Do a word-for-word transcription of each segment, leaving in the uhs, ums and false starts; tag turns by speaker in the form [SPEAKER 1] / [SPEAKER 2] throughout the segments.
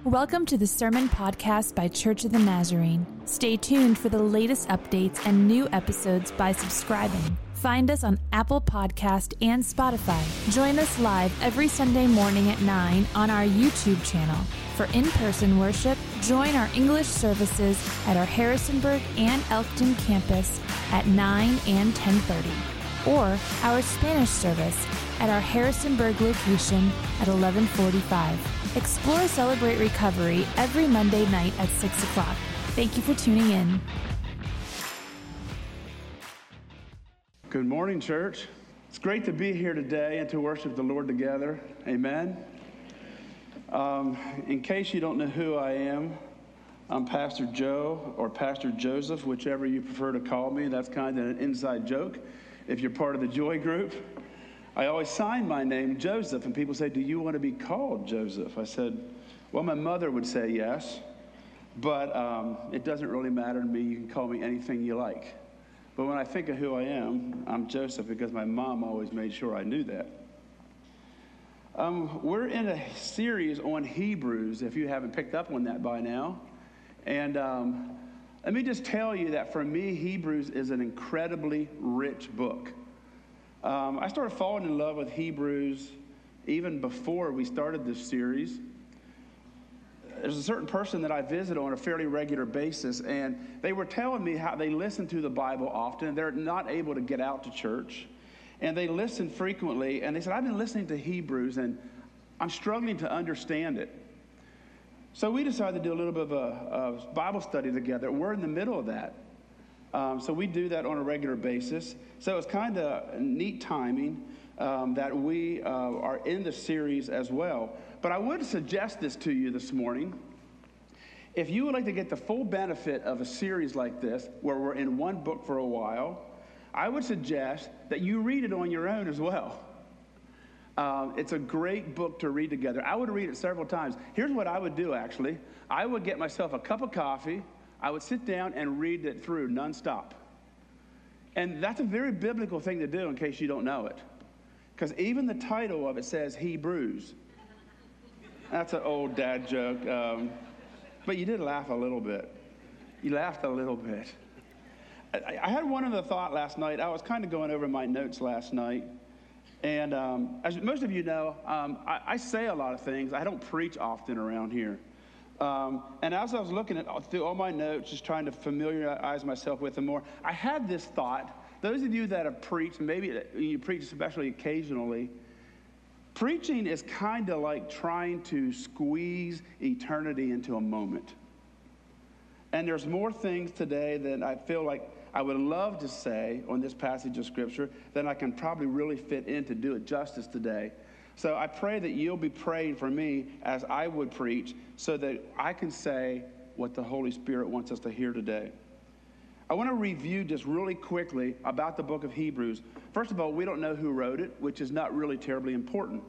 [SPEAKER 1] Welcome to the Sermon Podcast by Church of the Nazarene. Stay tuned for the latest updates and new episodes by subscribing. Find us on Apple Podcast and Spotify. Join us live every Sunday morning at nine on our YouTube channel. For in-person worship, join our English services at our Harrisonburg and Elkton campus at nine and ten thirty, or our Spanish service at our Harrisonburg location at eleven forty-five. Explore Celebrate Recovery every Monday night at six o'clock. Thank you for tuning in.
[SPEAKER 2] Good morning, church. It's great to be here today and to worship the Lord together. Amen. Um, in case you don't know who I am, I'm Pastor Joe or Pastor Joseph, whichever you prefer to call me. That's kind of an inside joke if you're part of the Joy group. I always sign my name Joseph, and people say, do you want to be called Joseph? I said, well, my mother would say yes, but um, it doesn't really matter to me. You can call me anything you like. But when I think of who I am, I'm Joseph because my mom always made sure I knew that. Um, we're in a series on Hebrews, if you haven't picked up on that by now. And um, let me just tell you that for me, Hebrews is an incredibly rich book. Um, I started falling in love with Hebrews even before we started this series. There's a certain person that I visit on a fairly regular basis, and they were telling me how they listen to the Bible often. They're not able to get out to church, and they listen frequently. And they said, I've been listening to Hebrews, and I'm struggling to understand it. So we decided to do a little bit of a, a Bible study together. We're in the middle of that. Um, so we do that on a regular basis. So it's kind of neat timing um, that we uh, are in the series as well. But I would suggest this to you this morning. If you would like to get the full benefit of a series like this, where we're in one book for a while, I would suggest that you read it on your own as well. Um, it's a great book to read together. I would read it several times. Here's what I would do, actually. I would get myself a cup of coffee. I would sit down and read it through nonstop. And that's a very biblical thing to do in case you don't know it. Because even the title of it says Hebrews. That's an old dad joke. Um, but you did laugh a little bit. You laughed a little bit. I, I had one other thought last night. I was kind of going over my notes last night. And um, as most of you know, um, I, I say a lot of things. I don't preach often around here. Um, and as I was looking at through all my notes, just trying to familiarize myself with them more, I had this thought. Those of you that have preached, maybe you preach especially occasionally, preaching is kind of like trying to squeeze eternity into a moment. And there's more things today than I feel like I would love to say on this passage of Scripture than I can probably really fit in to do it justice today. So I pray that you'll be praying for me as I would preach so that I can say what the Holy Spirit wants us to hear today. I want to review just really quickly about the book of Hebrews. First of all, we don't know who wrote it, which is not really terribly important.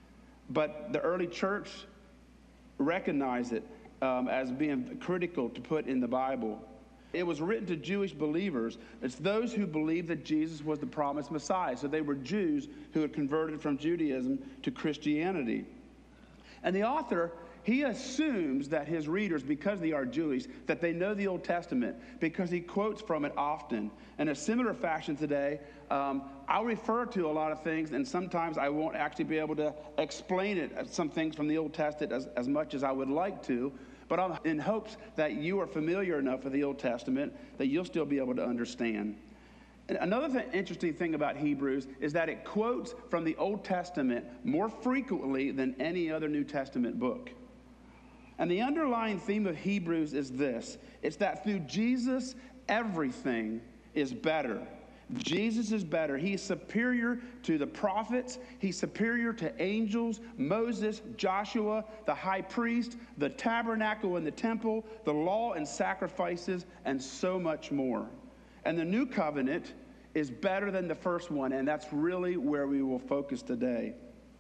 [SPEAKER 2] But the early church recognized it um, as being critical to put in the Bible. It was written to Jewish believers. It's those who believed that Jesus was the promised Messiah. So they were Jews who had converted from Judaism to Christianity. And the author, he assumes that his readers, because they are Jewish, that they know the Old Testament because he quotes from it often. In a similar fashion today, um, I'll refer to a lot of things, and sometimes I won't actually be able to explain it, some things from the Old Testament as, as much as I would like to. But I'm in hopes that you are familiar enough with the Old Testament that you'll still be able to understand. And another th- interesting thing about Hebrews is that it quotes from the Old Testament more frequently than any other New Testament book. And the underlying theme of Hebrews is this. It's that through Jesus, everything is better. Jesus is better. He's superior to the prophets. He's superior to angels, Moses, Joshua, the high priest, the tabernacle and the temple, the law and sacrifices, and so much more. And the new covenant is better than the first one, and that's really where we will focus today.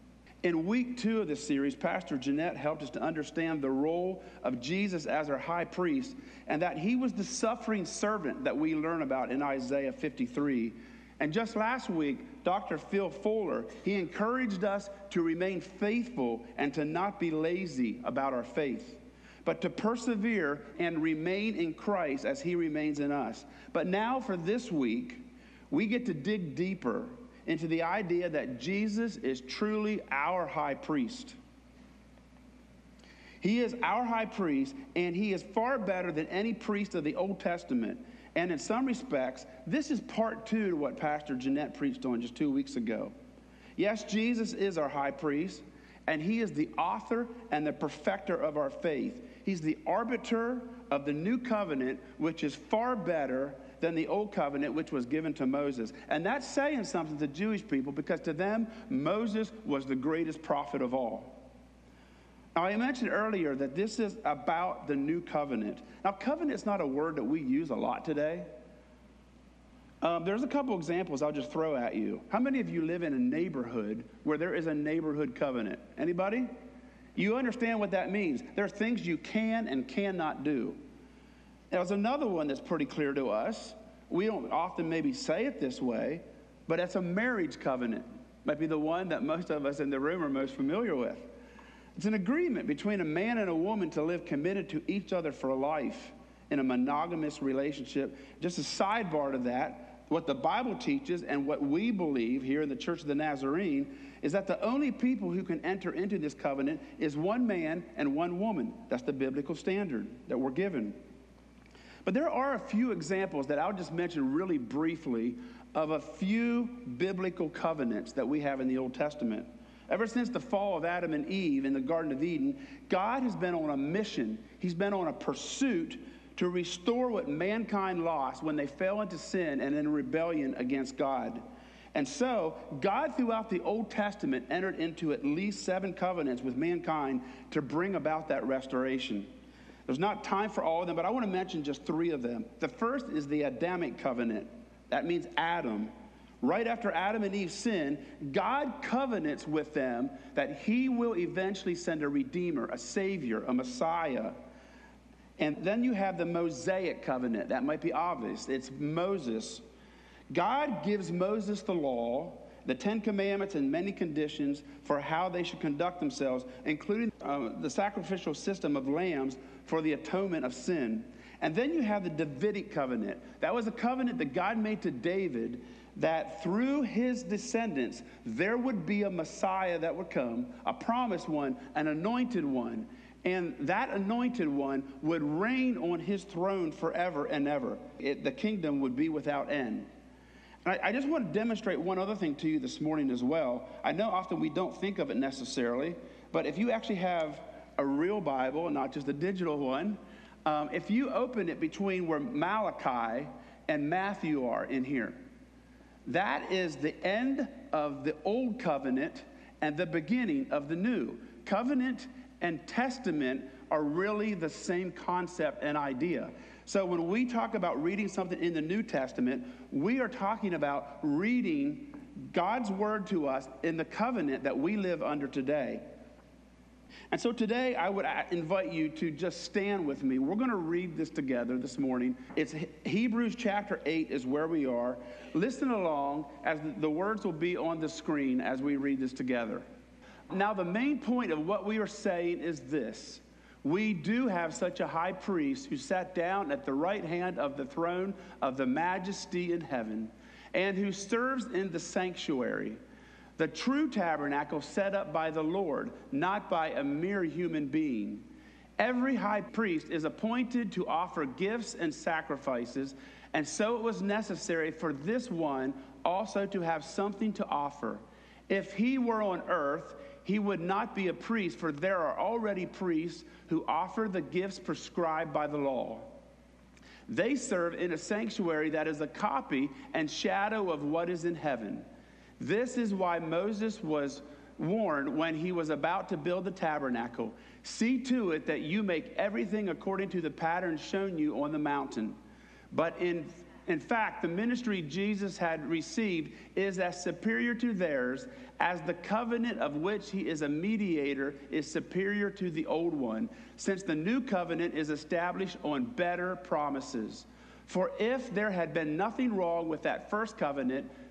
[SPEAKER 2] In week two of this series, Pastor Jeanette helped us to understand the role of Jesus as our high priest and that he was the suffering servant that we learn about in Isaiah fifty-three. And just last week, Doctor Phil Fuller, he encouraged us to remain faithful and to not be lazy about our faith, but to persevere and remain in Christ as he remains in us. But now for this week, we get to dig deeper into the idea that Jesus is truly our high priest. He is our high priest, and he is far better than any priest of the Old Testament. And in some respects, this is part two to what Pastor Jeanette preached on just two weeks ago. Yes, Jesus is our high priest, and he is the author and the perfecter of our faith. He's the arbiter of the new covenant, which is far better than the old covenant, which was given to Moses. And that's saying something to Jewish people, because to them, Moses was the greatest prophet of all. Now, I mentioned earlier that this is about the new covenant. Now, covenant is not a word that we use a lot today. Um, there's a couple examples I'll just throw at you. How many of you live in a neighborhood where there is a neighborhood covenant? Anybody? You understand what that means. There are things you can and cannot do. There's another one that's pretty clear to us. We don't often maybe say it this way, but it's a marriage covenant. Might be the one that most of us in the room are most familiar with. It's an agreement between a man and a woman to live committed to each other for life in a monogamous relationship. Just a sidebar to that, what the Bible teaches and what we believe here in the Church of the Nazarene is that the only people who can enter into this covenant is one man and one woman. That's the biblical standard that we're given. But there are a few examples that I'll just mention really briefly of a few biblical covenants that we have in the Old Testament. Ever since the fall of Adam and Eve in the Garden of Eden, God has been on a mission. He's been on a pursuit to restore what mankind lost when they fell into sin and in rebellion against God. And so, God throughout the Old Testament entered into at least seven covenants with mankind to bring about that restoration. There's not time for all of them, but I want to mention just three of them. The first is the Adamic covenant. That means Adam. Right after Adam and Eve sinned, God covenants with them that he will eventually send a Redeemer, a Savior, a Messiah. And then you have the Mosaic covenant. That might be obvious. It's Moses. God gives Moses the law, the Ten Commandments, and many conditions for how they should conduct themselves, including uh, the sacrificial system of lambs for the atonement of sin. And then you have the Davidic covenant. That was a covenant that God made to David, that through his descendants, there would be a Messiah that would come, a promised one, an anointed one. And that anointed one would reign on his throne forever and ever. It, the kingdom would be without end. And I, I just want to demonstrate one other thing to you this morning as well. I know often we don't think of it necessarily, but if you actually have a real Bible, not just a digital one, um, if you open it between where Malachi and Matthew are in here, that is the end of the old covenant and the beginning of the new. Covenant and testament are really the same concept and idea. So when we talk about reading something in the New Testament, we are talking about reading God's word to us in the covenant that we live under today. And so today I would invite you to just stand with me. We're going to read this together this morning. It's Hebrews chapter eight is where we are. Listen along as the words will be on the screen as we read this together. Now the main point of what we are saying is this. We do have such a high priest who sat down at the right hand of the throne of the majesty in heaven and who serves in the sanctuary, the true tabernacle set up by the Lord, not by a mere human being. Every high priest is appointed to offer gifts and sacrifices, and so it was necessary for this one also to have something to offer. If he were on earth, he would not be a priest, for there are already priests who offer the gifts prescribed by the law. They serve in a sanctuary that is a copy and shadow of what is in heaven. This is why Moses was warned when he was about to build the tabernacle. See to it that you make everything according to the pattern shown you on the mountain. But in, in fact, the ministry Jesus had received is as superior to theirs as the covenant of which he is a mediator is superior to the old one, since the new covenant is established on better promises. For if there had been nothing wrong with that first covenant,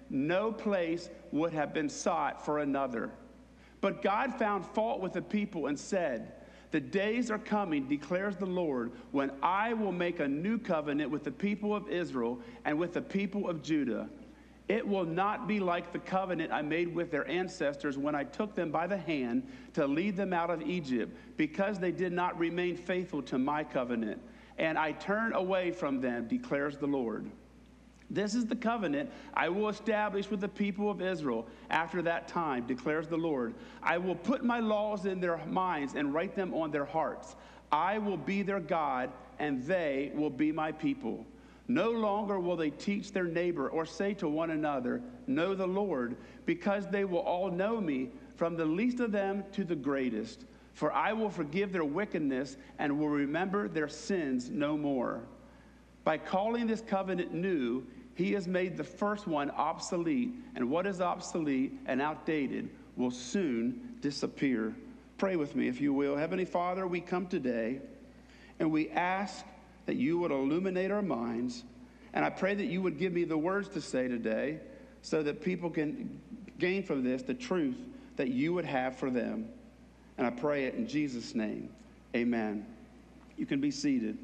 [SPEAKER 2] no place would have been sought for another. But God found fault with the people and said, the days are coming, declares the Lord, when I will make a new covenant with the people of Israel and with the people of Judah. It will not be like the covenant I made with their ancestors when I took them by the hand to lead them out of Egypt, because they did not remain faithful to my covenant. And I turn away from them, declares the Lord. This is the covenant I will establish with the people of Israel after that time, declares the Lord. I will put my laws in their minds and write them on their hearts. I will be their God, and they will be my people. No longer will they teach their neighbor or say to one another, know the Lord, because they will all know me, from the least of them to the greatest. For I will forgive their wickedness and will remember their sins no more. By calling this covenant new, he has made the first one obsolete, and what is obsolete and outdated will soon disappear. Pray with me, if you will. Heavenly Father, we come today and we ask that you would illuminate our minds, and I pray that you would give me the words to say today so that people can gain from this the truth that you would have for them. And I pray it in Jesus' name. Amen. You can be seated.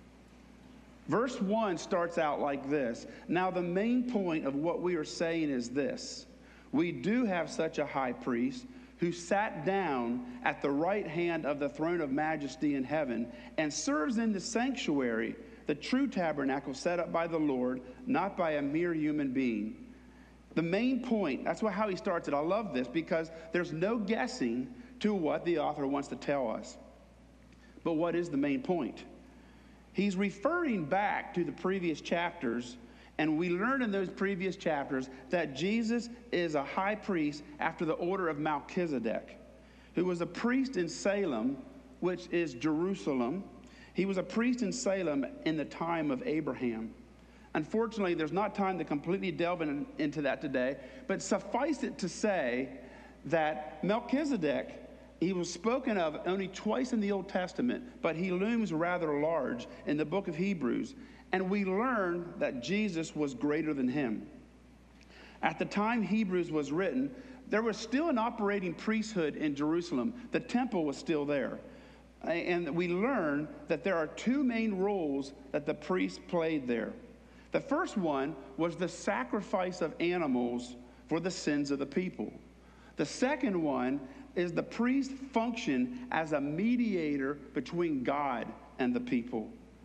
[SPEAKER 2] Verse one starts out like this. Now, the main point of what we are saying is this. We do have such a high priest who sat down at the right hand of the throne of majesty in heaven and serves in the sanctuary, the true tabernacle set up by the Lord, not by a mere human being. The main point, that's how he starts it. I love this because there's no guessing to what the author wants to tell us. But what is the main point? He's referring back to the previous chapters, and we learn in those previous chapters that Jesus is a high priest after the order of Melchizedek, who was a priest in Salem, which is Jerusalem. He was a priest in Salem in the time of Abraham. Unfortunately, there's not time to completely delve in, into that today, but suffice it to say that Melchizedek, he was spoken of only twice in the Old Testament, but he looms rather large in the book of Hebrews. And we learn that Jesus was greater than him. At the time Hebrews was written, there was still an operating priesthood in Jerusalem. The temple was still there. And we learn that there are two main roles that the priests played there. The first one was the sacrifice of animals for the sins of the people. The second one is the priest function as a mediator between God and the people.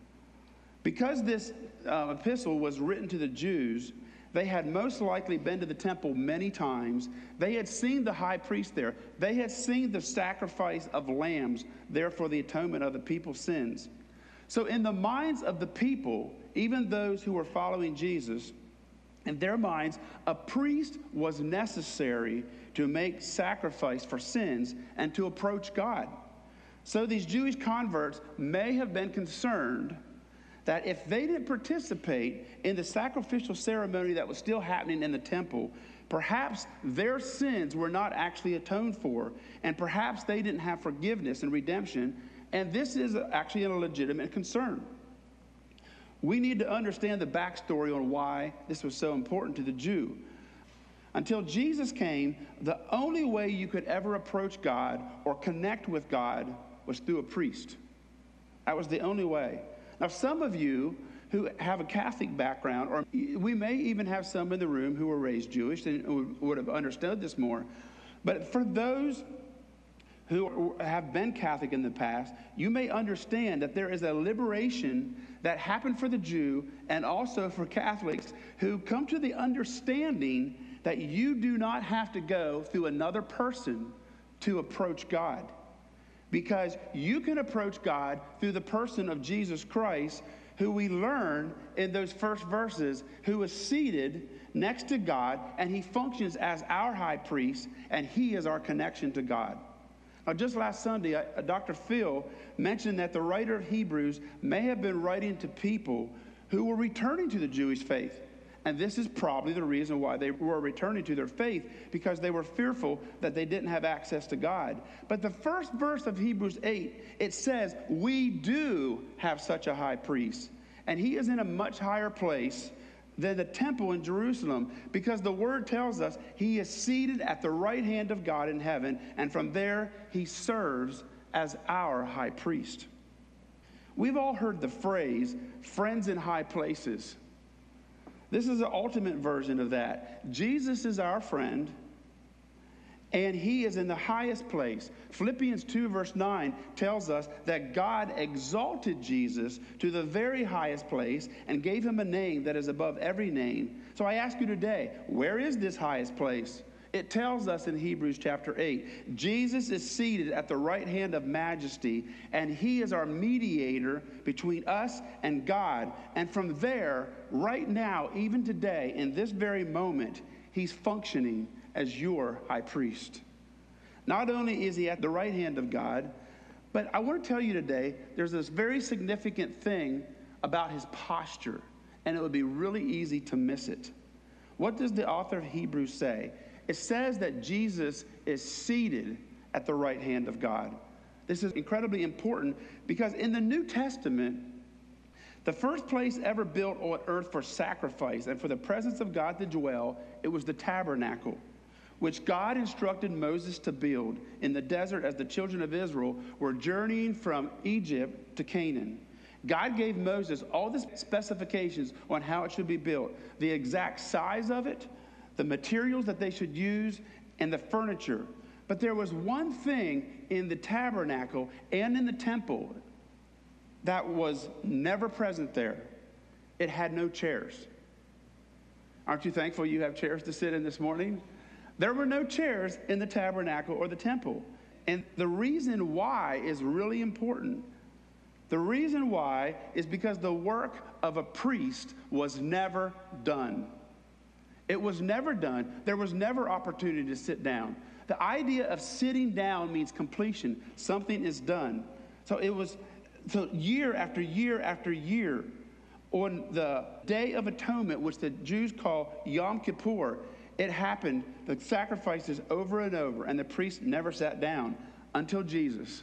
[SPEAKER 2] Because this uh, epistle was written to the Jews, they had most likely been to the temple many times. They had seen the high priest there. They had seen the sacrifice of lambs there for the atonement of the people's sins. So in the minds of the people, even those who were following Jesus, in their minds, a priest was necessary to make sacrifice for sins and to approach God. So these Jewish converts may have been concerned that if they didn't participate in the sacrificial ceremony that was still happening in the temple, perhaps their sins were not actually atoned for, and perhaps they didn't have forgiveness and redemption, and this is actually a legitimate concern. We need to understand the backstory on why this was so important to the Jew. Until Jesus came, the only way you could ever approach God or connect with God was through a priest. That was the only way. Now, some of you who have a Catholic background, or we may even have some in the room who were raised Jewish and would have understood this more. But for those who have been Catholic in the past, you may understand that there is a liberation that happened for the Jew and also for Catholics who come to the understanding that you do not have to go through another person to approach God. Because you can approach God through the person of Jesus Christ, who we learn in those first verses, who is seated next to God, and he functions as our high priest, and he is our connection to God. Now, just last Sunday, uh, Doctor Phil mentioned that the writer of Hebrews may have been writing to people who were returning to the Jewish faith. And this is probably the reason why they were returning to their faith, because they were fearful that they didn't have access to God. But the first verse of Hebrews eight, it says, we do have such a high priest. And he is in a much higher place than the temple in Jerusalem, because the word tells us he is seated at the right hand of God in heaven, and from there he serves as our high priest. We've all heard the phrase, friends in high places. This is the ultimate version of that. Jesus is our friend, and he is in the highest place. Philippians two verse nine tells us that God exalted Jesus to the very highest place and gave him a name that is above every name. So I ask you today, where is this highest place? It tells us in Hebrews chapter eight, Jesus is seated at the right hand of majesty, and he is our mediator between us and God. And from there, right now, even today, in this very moment, he's functioning as your high priest. Not only is he at the right hand of God, but I want to tell you today, there's this very significant thing about his posture, and it would be really easy to miss it. What does the author of Hebrews say? It says that Jesus is seated at the right hand of God. This is incredibly important because in the New Testament, the first place ever built on earth for sacrifice and for the presence of God to dwell, it was the tabernacle, which God instructed Moses to build in the desert as the children of Israel were journeying from Egypt to Canaan. God gave Moses all the specifications on how it should be built, the exact size of it, the materials that they should use, and the furniture. But there was one thing in the tabernacle and in the temple that was never present there. It had no chairs. Aren't you thankful you have chairs to sit in this morning? There were no chairs in the tabernacle or the temple. And the reason why is really important. The reason why is because the work of a priest was never done. It was never done. There was never opportunity to sit down. The idea of sitting down means completion. Something is done. So it was, so year after year after year, on the Day of Atonement, which the Jews call Yom Kippur, it happened, the sacrifices over and over, and the priest never sat down until Jesus.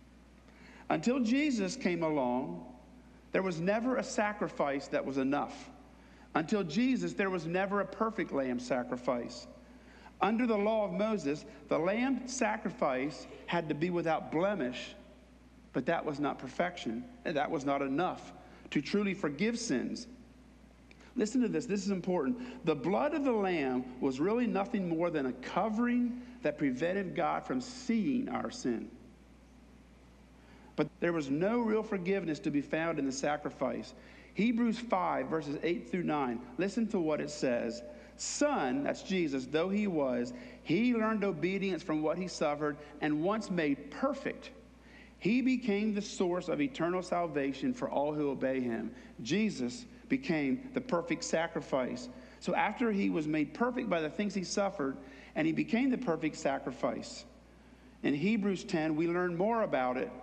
[SPEAKER 2] Until Jesus came along, there was never a sacrifice that was enough. Until Jesus, there was never a perfect lamb sacrifice. Under the law of Moses, the lamb sacrifice had to be without blemish, but that was not perfection, and that was not enough to truly forgive sins. Listen to this, this is important. The blood of the lamb was really nothing more than a covering that prevented God from seeing our sin. But there was no real forgiveness to be found in the sacrifice. Hebrews five, verses eight through nine. Listen to what it says. Son, that's Jesus, though he was, he learned obedience from what he suffered, and once made perfect, he became the source of eternal salvation for all who obey him. Jesus became the perfect sacrifice. So after he was made perfect by the things he suffered, and he became the perfect sacrifice. In Hebrews ten, we learn more about it.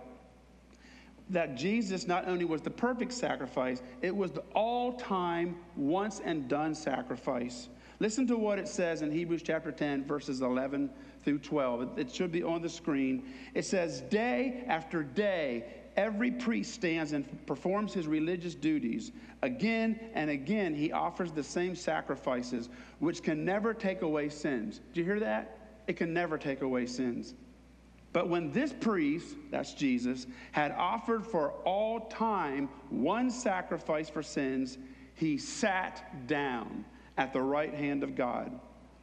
[SPEAKER 2] That Jesus not only was the perfect sacrifice, it was the all-time, once and done sacrifice. Listen to what it says in Hebrews chapter ten, verses eleven through twelve. It should be on the screen. It says, day after day, every priest stands and performs his religious duties. Again and again, he offers the same sacrifices, which can never take away sins. Do you hear that? It can never take away sins. But when this priest, that's Jesus, had offered for all time one sacrifice for sins, he sat down at the right hand of God.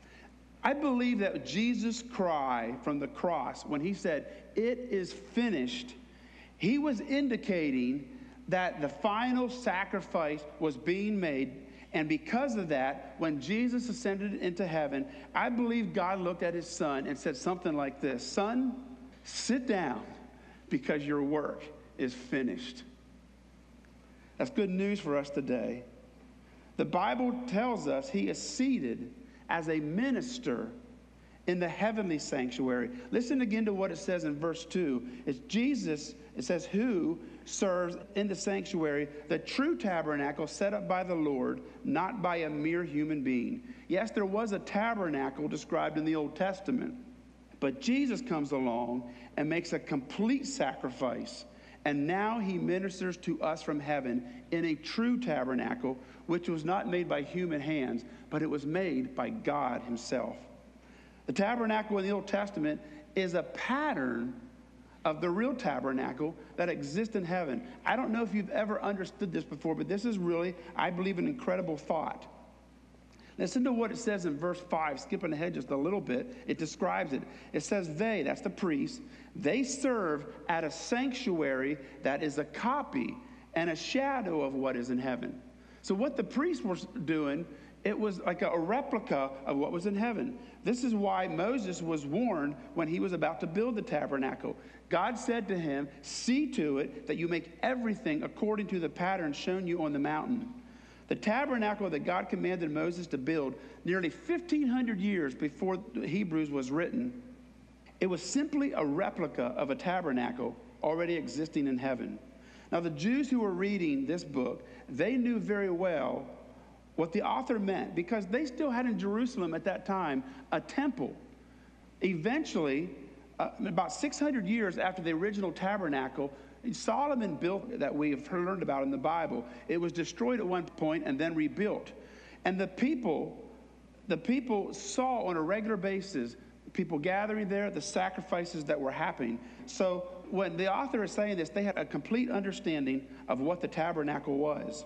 [SPEAKER 2] I believe that Jesus' cry from the cross, when he said, "It is finished," he was indicating that the final sacrifice was being made. And because of that, when Jesus ascended into heaven, I believe God looked at his son and said something like this: "Son, sit down, because your work is finished." That's good news for us today. The Bible tells us he is seated as a minister in the heavenly sanctuary. Listen again to what it says in verse two. It's Jesus, it says, who serves in the sanctuary, the true tabernacle set up by the Lord, not by a mere human being. Yes, there was a tabernacle described in the Old Testament, but Jesus comes along and makes a complete sacrifice. And now he ministers to us from heaven in a true tabernacle, which was not made by human hands, but it was made by God himself. The tabernacle in the Old Testament is a pattern of the real tabernacle that exists in heaven. I don't know if you've ever understood this before, but this is really, I believe, an incredible thought. Listen to what it says in verse five, skipping ahead just a little bit. It describes it. It says they, that's the priests, they serve at a sanctuary that is a copy and a shadow of what is in heaven. So what the priests were doing, it was like a replica of what was in heaven. This is why Moses was warned when he was about to build the tabernacle. God said to him, see to it that you make everything according to the pattern shown you on the mountain. The tabernacle that God commanded Moses to build nearly fifteen hundred years before Hebrews was written, it was simply a replica of a tabernacle already existing in heaven. Now, the Jews who were reading this book, they knew very well what the author meant, because they still had in Jerusalem at that time a temple. Eventually, uh, about six hundred years after the original tabernacle, Solomon built that we have learned about in the Bible. It was destroyed at one point and then rebuilt. And the people, the people saw on a regular basis people gathering there, the sacrifices that were happening. So when the author is saying this, they had a complete understanding of what the tabernacle was.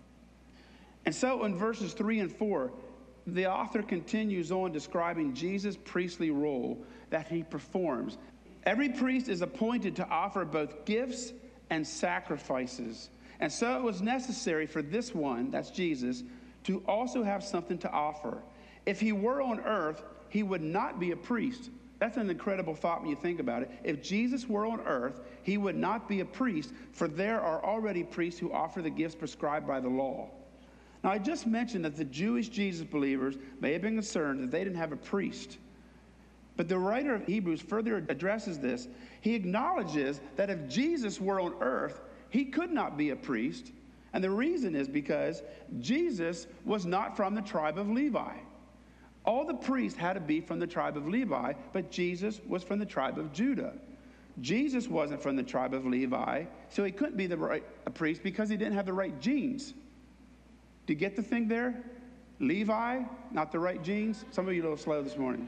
[SPEAKER 2] And so in verses three and four, the author continues on describing Jesus' priestly role that he performs. Every priest is appointed to offer both gifts and sacrifices. And so it was necessary for this one, that's Jesus, to also have something to offer. If he were on earth, he would not be a priest. That's an incredible thought when you think about it. If Jesus were on earth, he would not be a priest, for there are already priests who offer the gifts prescribed by the law. Now, I just mentioned that the Jewish Jesus believers may have been concerned that they didn't have a priest. But the writer of Hebrews further addresses this. He acknowledges that if Jesus were on earth, he could not be a priest. And the reason is because Jesus was not from the tribe of Levi. All the priests had to be from the tribe of Levi, but Jesus was from the tribe of Judah. Jesus wasn't from the tribe of Levi, so he couldn't be the right a priest because he didn't have the right genes. Do you get the thing there? Levi, not the right genes. Some of you are a little slow this morning.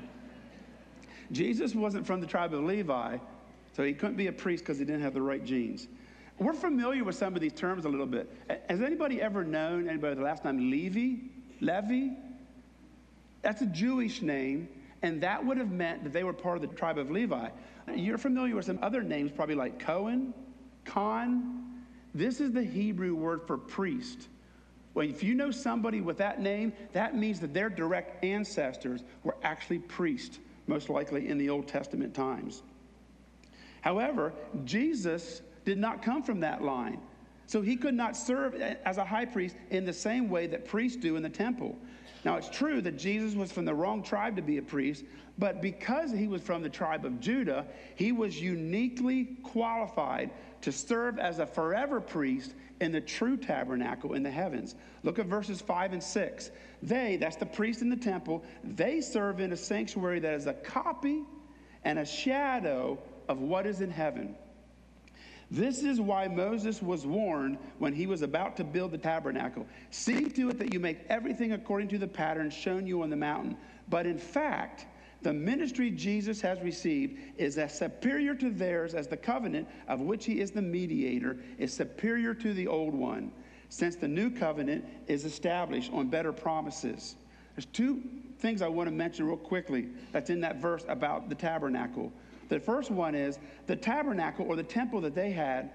[SPEAKER 2] Jesus wasn't from the tribe of Levi, so he couldn't be a priest because he didn't have the right genes. We're familiar with some of these terms a little bit. Has anybody ever known anybody the last name Levi? Levi? That's a Jewish name, and that would have meant that they were part of the tribe of Levi. You're familiar with some other names, probably like Cohen, Khan. This is the Hebrew word for priest. Well, if you know somebody with that name, that means that their direct ancestors were actually priests, most likely in the Old Testament times. However, Jesus did not come from that line. So he could not serve as a high priest in the same way that priests do in the temple. Now, it's true that Jesus was from the wrong tribe to be a priest, but because he was from the tribe of Judah, he was uniquely qualified to serve as a forever priest in the true tabernacle in the heavens. Look at verses five and six. They, that's the priest in the temple, they serve in a sanctuary that is a copy and a shadow of what is in heaven. This is why Moses was warned when he was about to build the tabernacle. See to it that you make everything according to the pattern shown you on the mountain. But in fact, the ministry Jesus has received is as superior to theirs as the covenant of which he is the mediator is superior to the old one, since the new covenant is established on better promises. There's two things I want to mention real quickly that's in that verse about the tabernacle. The first one is the tabernacle or the temple that they had,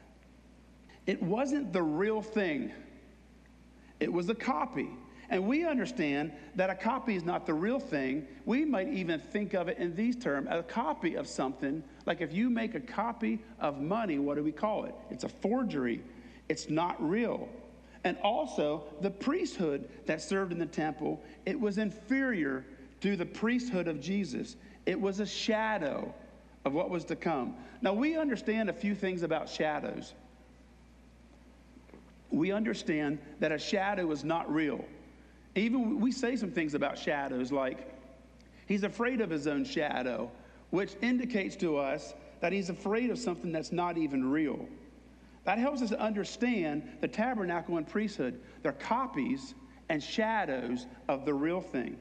[SPEAKER 2] it wasn't the real thing. It was a copy. And we understand that a copy is not the real thing. We might even think of it in these terms, a copy of something. Like if you make a copy of money, what do we call it? It's a forgery. It's not real. And also, the priesthood that served in the temple, it was inferior to the priesthood of Jesus. It was a shadow of what was to come. Now, we understand a few things about shadows. We understand that a shadow is not real. Even we say some things about shadows like, he's afraid of his own shadow, which indicates to us that he's afraid of something that's not even real. That helps us understand the tabernacle and priesthood. They're copies and shadows of the real thing.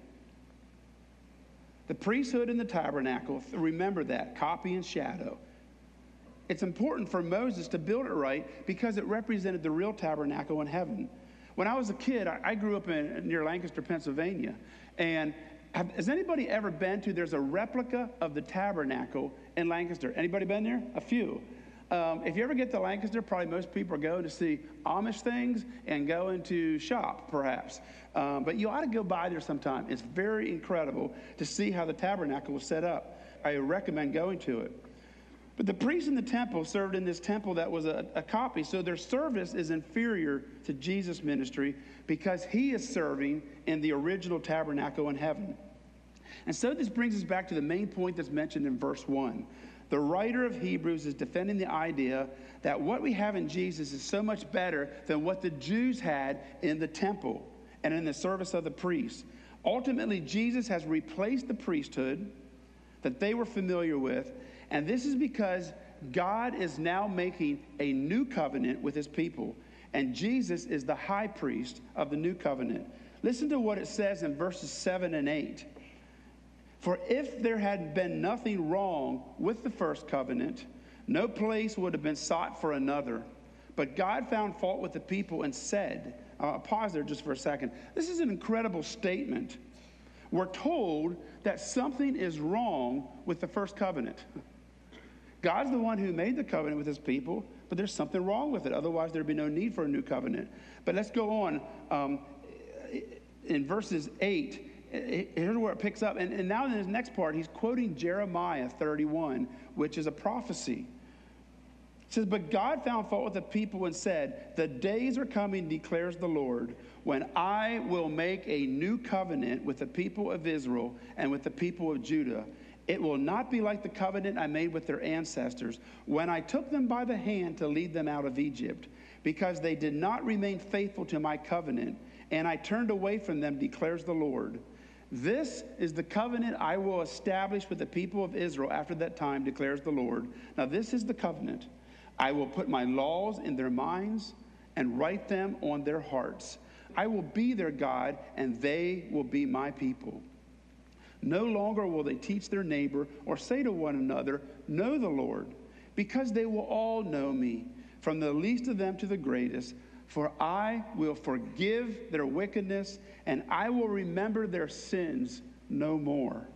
[SPEAKER 2] The priesthood and the tabernacle, remember that, copy and shadow. It's important for Moses to build it right because it represented the real tabernacle in heaven. When I was a kid, I, I grew up in near Lancaster, Pennsylvania. And have, has anybody ever been to, there's a replica of the tabernacle in Lancaster. Anybody been there? A few. Um, if you ever get to Lancaster, probably most people are going to see Amish things and going to shop, perhaps. Um, but you ought to go by there sometime. It's very incredible to see how the tabernacle was set up. I recommend going to it. But the priests in the temple served in this temple that was a, a copy, so their service is inferior to Jesus' ministry because he is serving in the original tabernacle in heaven. And so this brings us back to the main point that's mentioned in verse one. The writer of Hebrews is defending the idea that what we have in Jesus is so much better than what the Jews had in the temple and in the service of the priests. Ultimately, Jesus has replaced the priesthood that they were familiar with, and this is because God is now making a new covenant with his people, and Jesus is the high priest of the new covenant. Listen to what it says in verses seven and eight. For if there had been nothing wrong with the first covenant, no place would have been sought for another. But God found fault with the people and said, uh, pause there just for a second. This is an incredible statement. We're told that something is wrong with the first covenant. God's the one who made the covenant with his people, but there's something wrong with it. Otherwise, there'd be no need for a new covenant. But let's go on. Um, in verses eight, here's where it picks up. And, and now in his next part, he's quoting Jeremiah thirty-one, which is a prophecy. It says, but God found fault with the people and said, the days are coming, declares the Lord, when I will make a new covenant with the people of Israel and with the people of Judah. It will not be like the covenant I made with their ancestors when I took them by the hand to lead them out of Egypt, because they did not remain faithful to my covenant, and I turned away from them, declares the Lord. This is the covenant I will establish with the people of Israel after that time, declares the Lord. Now this is the covenant. I will put my laws in their minds and write them on their hearts. I will be their God, and they will be my people. No longer will they teach their neighbor or say to one another, know the Lord, because they will all know me, from the least of them to the greatest. For I will forgive their wickedness, and I will remember their sins no more.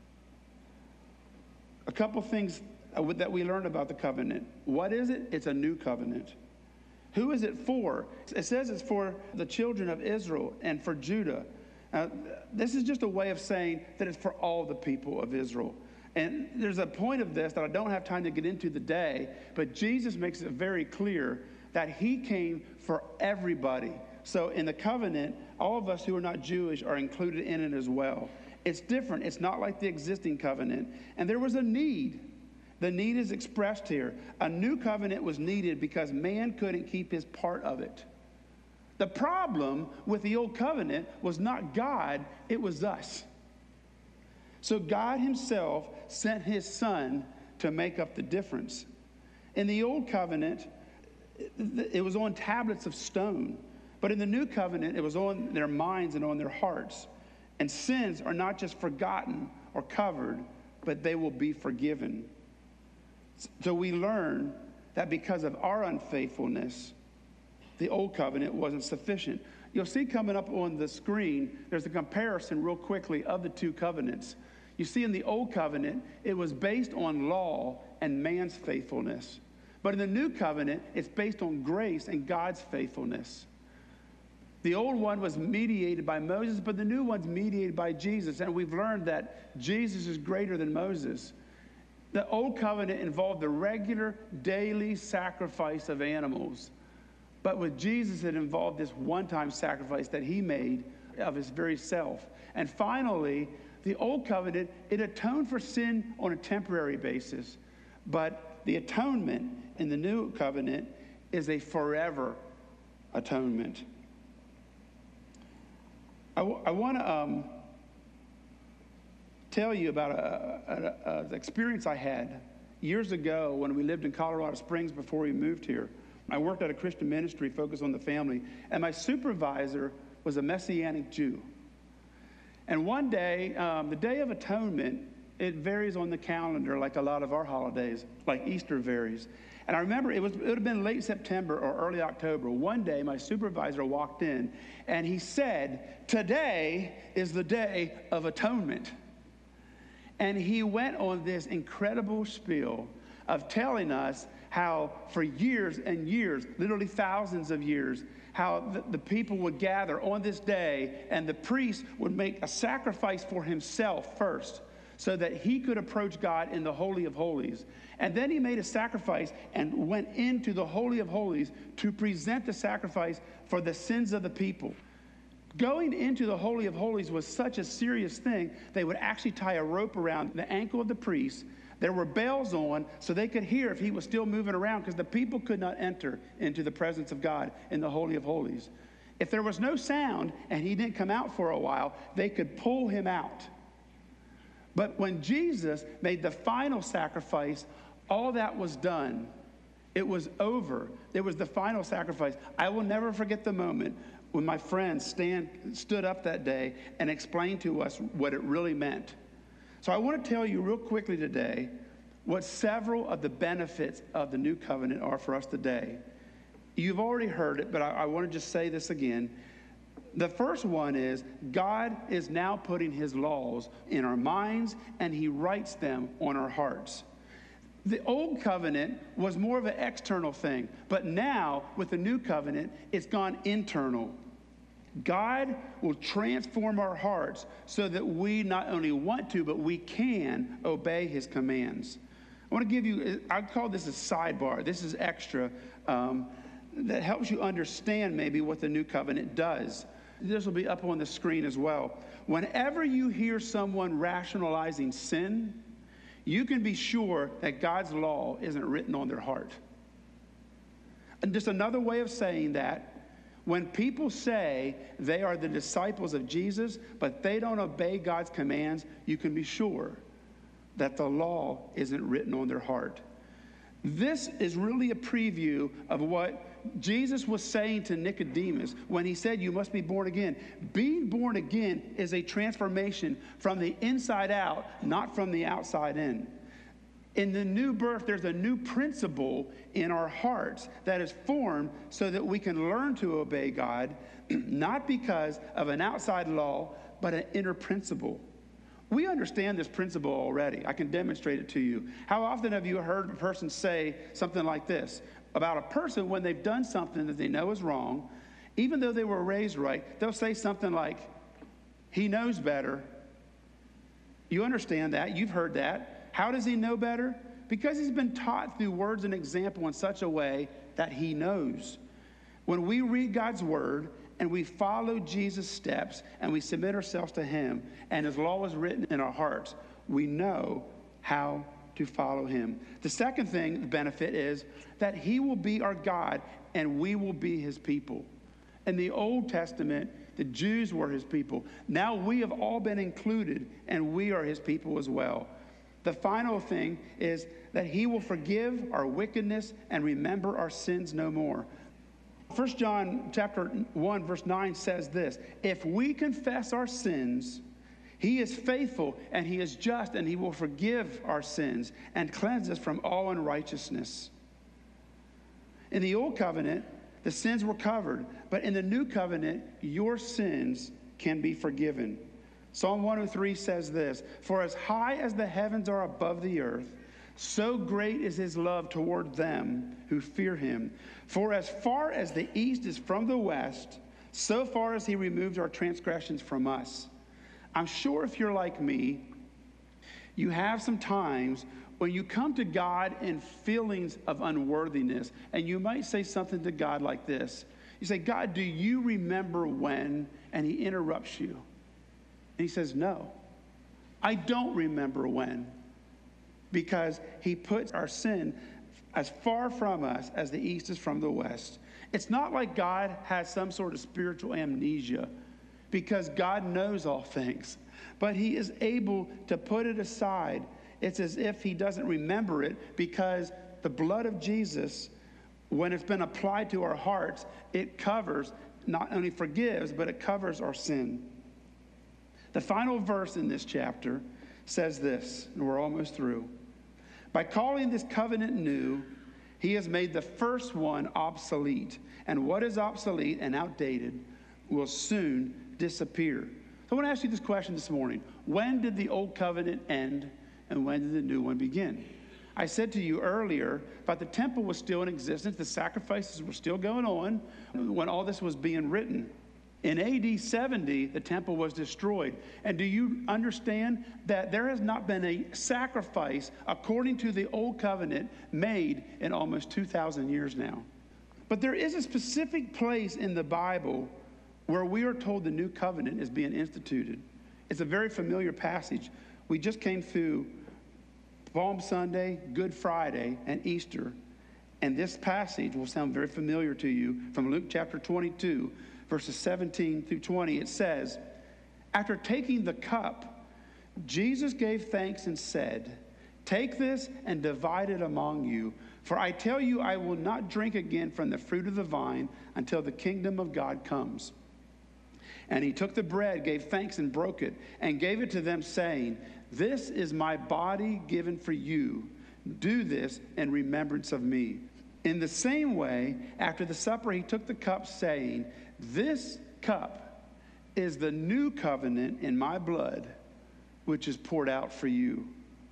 [SPEAKER 2] A couple things that we learned about the covenant. What is it? It's a new covenant. Who is it for? It says it's for the children of Israel and for Judah. Uh, this is just a way of saying that it's for all the people of Israel. And there's a point of this that I don't have time to get into today, but Jesus makes it very clear that he came for everybody. So in the covenant, all of us who are not Jewish are included in it as well. It's different. It's not like the existing covenant. And there was a need. The need is expressed here. A new covenant was needed because man couldn't keep his part of it. The problem with the old covenant was not God, it was us. So God himself sent his son to make up the difference. In the old covenant, it was on tablets of stone. But in the new covenant, it was on their minds and on their hearts. And sins are not just forgotten or covered, but they will be forgiven. So we learn that because of our unfaithfulness, the old covenant wasn't sufficient. You'll see coming up on the screen, there's a comparison real quickly of the two covenants. You see in the old covenant, it was based on law and man's faithfulness. But in the new covenant, it's based on grace and God's faithfulness. The old one was mediated by Moses, but the new one's mediated by Jesus. And we've learned that Jesus is greater than Moses. The old covenant involved the regular daily sacrifice of animals. But with Jesus, it involved this one-time sacrifice that he made of his very self. And finally, the old covenant, it atoned for sin on a temporary basis. But the atonement in the new covenant is a forever atonement. I, w- I want to um, tell you about an experience I had years ago when we lived in Colorado Springs before we moved here. I worked at a Christian ministry focused on the family, and my supervisor was a Messianic Jew. And one day, um, the Day of Atonement, it varies on the calendar like a lot of our holidays, like Easter varies. And I remember it was it would have been late September or early October. One day, my supervisor walked in, and he said, "Today is the Day of Atonement." And he went on this incredible spiel of telling us how for years and years, literally thousands of years, how the, the people would gather on this day, and the priest would make a sacrifice for himself first, so that he could approach God in the Holy of Holies. And then he made a sacrifice and went into the Holy of Holies to present the sacrifice for the sins of the people. Going into the Holy of Holies was such a serious thing, they would actually tie a rope around the ankle of the priest. There were bells on so they could hear if he was still moving around, because the people could not enter into the presence of God in the Holy of Holies. If there was no sound and he didn't come out for a while, they could pull him out. But when Jesus made the final sacrifice, all that was done. It was over. It was the final sacrifice. I will never forget the moment when my friends stand, stood up that day and explained to us what it really meant. So I want to tell you real quickly today what several of the benefits of the new covenant are for us today. You've already heard it, but I, I want to just say this again. The first one is God is now putting his laws in our minds, and he writes them on our hearts. The old covenant was more of an external thing, but now with the new covenant, it's gone internal. God will transform our hearts so that we not only want to, but we can obey his commands. I want to give you, I'd call this a sidebar. This is extra, um, that helps you understand maybe what the new covenant does. This will be up on the screen as well. Whenever you hear someone rationalizing sin, you can be sure that God's law isn't written on their heart. And just another way of saying that, when people say they are the disciples of Jesus, but they don't obey God's commands, you can be sure that the law isn't written on their heart. This is really a preview of what Jesus was saying to Nicodemus when he said, you must be born again. Being born again is a transformation from the inside out, not from the outside in. In the new birth, there's a new principle in our hearts that is formed so that we can learn to obey God, not because of an outside law, but an inner principle. We understand this principle already. I can demonstrate it to you. How often have you heard a person say something like this about a person when they've done something that they know is wrong? Even though they were raised right, they'll say something like, he knows better. You understand that. You've heard that. How does he know better? Because he's been taught through words and example in such a way that he knows. When we read God's word and we follow Jesus' steps and we submit ourselves to him and his law is written in our hearts, we know how to follow him. The second thing, the benefit is that he will be our God and we will be his people. In the Old Testament, the Jews were his people. Now we have all been included and we are his people as well. The final thing is that he will forgive our wickedness and remember our sins no more. First John chapter one, verse nine says this, if we confess our sins, he is faithful and he is just and he will forgive our sins and cleanse us from all unrighteousness. In the old covenant, the sins were covered, but in the new covenant, your sins can be forgiven. Psalm one oh three says this, for as high as the heavens are above the earth, so great is his love toward them who fear him. For as far as the east is from the west, so far as he removes our transgressions from us. I'm sure if you're like me, you have some times when you come to God in feelings of unworthiness, and you might say something to God like this. You say, God, do you remember when? And he interrupts you. And he says, no, I don't remember when, because he puts our sin as far from us as the east is from the west. It's not like God has some sort of spiritual amnesia, because God knows all things, but he is able to put it aside. It's as if he doesn't remember it, because the blood of Jesus when it's been applied to our hearts, it covers, not only forgives, but it covers our sin. The final verse in this chapter says this, and we're almost through. By calling this covenant new, he has made the first one obsolete. And what is obsolete and outdated will soon disappear. So I want to ask you this question this morning. When did the old covenant end and when did the new one begin? I said to you earlier about the temple was still in existence. The sacrifices were still going on when all this was being written. In A D seventy, the temple was destroyed. And do you understand that there has not been a sacrifice according to the old covenant made in almost two thousand years now? But there is a specific place in the Bible where we are told the new covenant is being instituted. It's a very familiar passage. We just came through Palm Sunday, Good Friday, and Easter. And this passage will sound very familiar to you from Luke chapter twenty-two, verses seventeen through twenty. It says, after taking the cup, Jesus gave thanks and said, take this and divide it among you. For I tell you, I will not drink again from the fruit of the vine until the kingdom of God comes. And he took the bread, gave thanks, and broke it, and gave it to them, saying, this is my body given for you. Do this in remembrance of me. In the same way, after the supper, he took the cup, saying, this cup is the new covenant in my blood, which is poured out for you.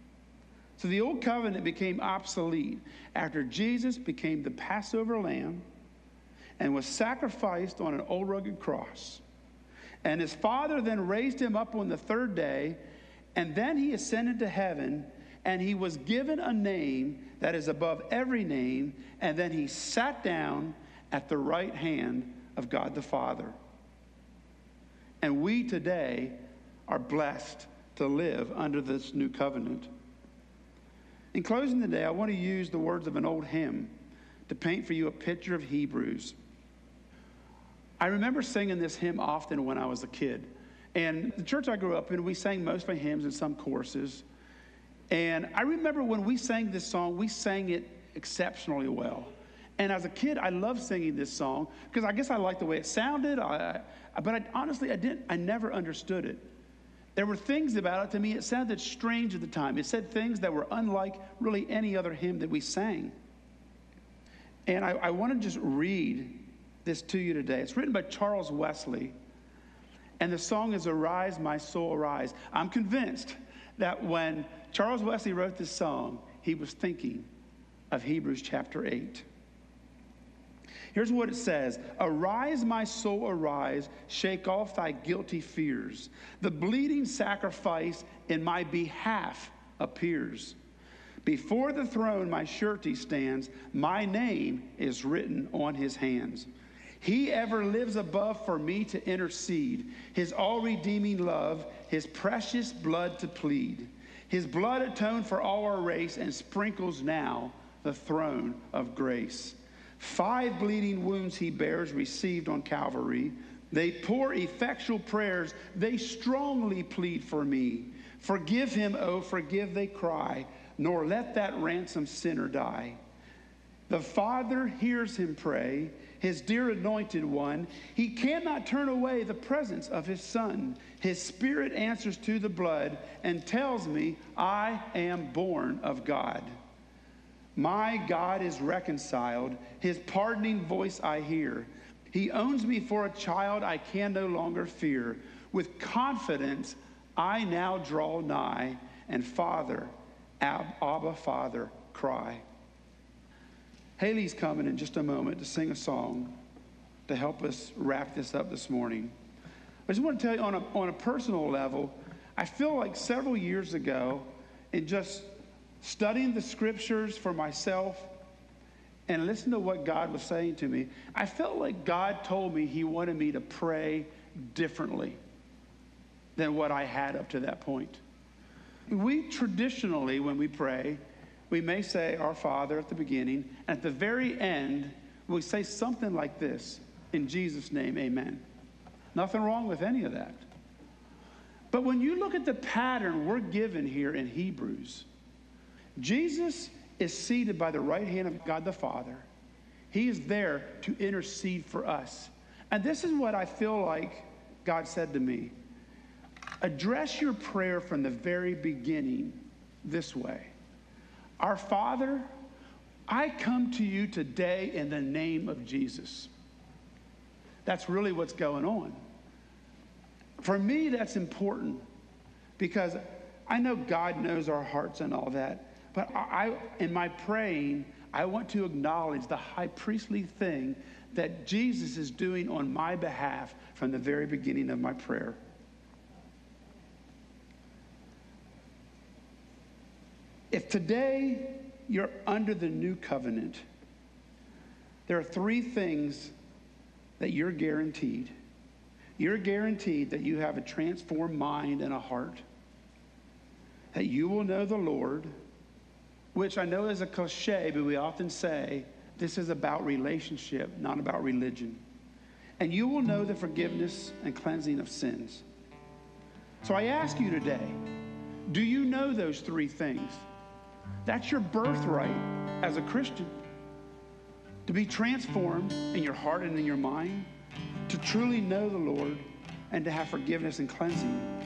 [SPEAKER 2] So the old covenant became obsolete after Jesus became the Passover lamb and was sacrificed on an old rugged cross. And his Father then raised him up on the third day, and then he ascended to heaven, and he was given a name that is above every name, and then he sat down at the right hand of God the Father. And we today are blessed to live under this new covenant. In closing today, I want to use the words of an old hymn to paint for you a picture of Hebrews. I remember singing this hymn often when I was a kid. And the church I grew up in, we sang mostly hymns and some choruses. And I remember when we sang this song, we sang it exceptionally well. And as a kid, I loved singing this song because I guess I liked the way it sounded. I, I, but I, honestly, I didn't. I never understood it. There were things about it to me, it sounded strange at the time. It said things that were unlike really any other hymn that we sang. And I, I want to just read this to you today. It's written by Charles Wesley. And the song is Arise, My Soul, Arise. I'm convinced that when Charles Wesley wrote this song, he was thinking of Hebrews chapter eight. Here's what it says. Arise, my soul, arise. Shake off thy guilty fears. The bleeding sacrifice in my behalf appears. Before the throne my surety stands. My name is written on his hands. He ever lives above for me to intercede. His all-redeeming love, his precious blood to plead. His blood atoned for all our race and sprinkles now the throne of grace. Five bleeding wounds he bears, received on Calvary. They pour effectual prayers. They strongly plead for me. Forgive him, oh, forgive, they cry, nor let that ransomed sinner die. The Father hears him pray, his dear anointed one. He cannot turn away the presence of his Son. His Spirit answers to the blood and tells me I am born of God. My God is reconciled. His pardoning voice I hear. He owns me for a child I can no longer fear. With confidence I now draw nigh, and Father, Abba, Father, cry. Haley's coming in just a moment to sing a song to help us wrap this up this morning. I just want to tell you on a, on a personal level, I feel like several years ago, in just studying the scriptures for myself and listening to what God was saying to me, I felt like God told me he wanted me to pray differently than what I had up to that point. We traditionally, when we pray, we may say our Father at the beginning, and at the very end, we say something like this, in Jesus' name, amen. Nothing wrong with any of that. But when you look at the pattern we're given here in Hebrews, Jesus is seated by the right hand of God the Father. He is there to intercede for us. And this is what I feel like God said to me. Address your prayer from the very beginning this way. Our Father, I come to you today in the name of Jesus. That's really what's going on. For me, that's important because I know God knows our hearts and all that. But I, in my praying, I want to acknowledge the high priestly thing that Jesus is doing on my behalf from the very beginning of my prayer. If today you're under the new covenant, there are three things that you're guaranteed. You're guaranteed that you have a transformed mind and a heart, that you will know the Lord, which I know is a cliche, but we often say this is about relationship, not about religion. And you will know the forgiveness and cleansing of sins. So I ask you today, do you know those three things? That's your birthright as a Christian. To be transformed in your heart and in your mind, to truly know the Lord, and to have forgiveness and cleansing.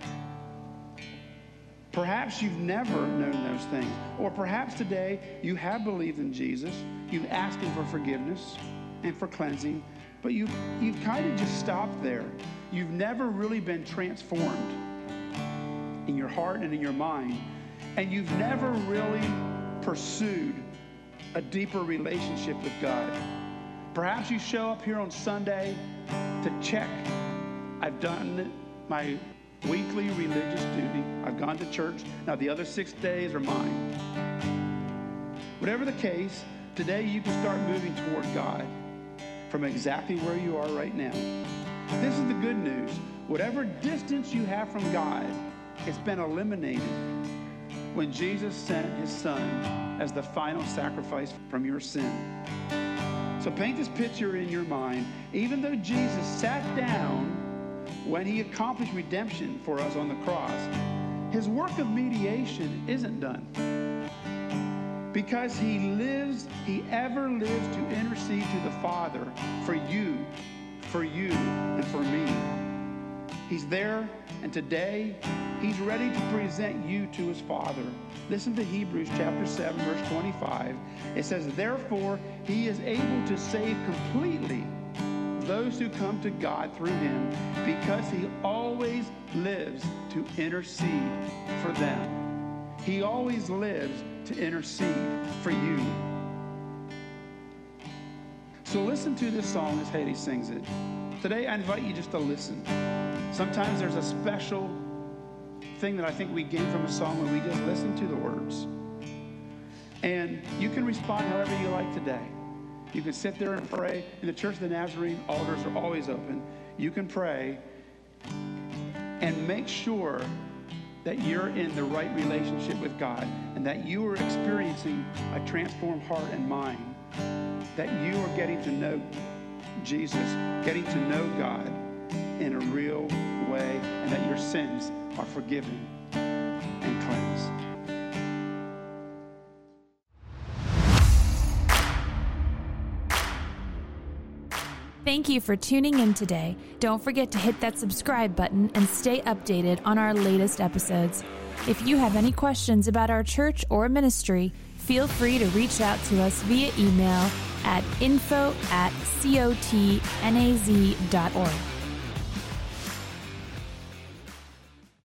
[SPEAKER 2] Perhaps you've never known those things. Or perhaps today you have believed in Jesus. You've asked him for forgiveness and for cleansing. But you, you've kind of just stopped there. You've never really been transformed in your heart and in your mind. And you've never really pursued a deeper relationship with God. Perhaps you show up here on Sunday to check. I've done my weekly religious duty. I've gone to church. Now the other six days are mine. Whatever the case, today you can start moving toward God from exactly where you are right now. This is the good news. Whatever distance you have from God, it's been eliminated when Jesus sent his son as the final sacrifice from your sin. So paint this picture in your mind. Even though Jesus sat down when he accomplished redemption for us on the cross, his work of mediation isn't done. Because he lives, he ever lives to intercede to the Father for you, for you, and for me. He's there, and today, he's ready to present you to his Father. Listen to Hebrews chapter seven, verse twenty-five. It says, therefore, he is able to save completely those who come to God through him, because he always lives to intercede for them. He always lives to intercede for you. So listen to this song as Haley sings it. Today, I invite you just to listen. Sometimes there's a special thing that I think we gain from a song when we just listen to the words. And you can respond however you like today. You can sit there and pray. In the Church of the Nazarene, altars are always open. You can pray and make sure that you're in the right relationship with God and that you are experiencing a transformed heart and mind, that you are getting to know Jesus, getting to know God in a real way, and that your sins are forgiven and cleansed.
[SPEAKER 1] Thank you for tuning in today. Don't forget to hit that subscribe button and stay updated on our latest episodes. If you have any questions about our church or ministry, feel free to reach out to us via email at info at cotnaz dot org.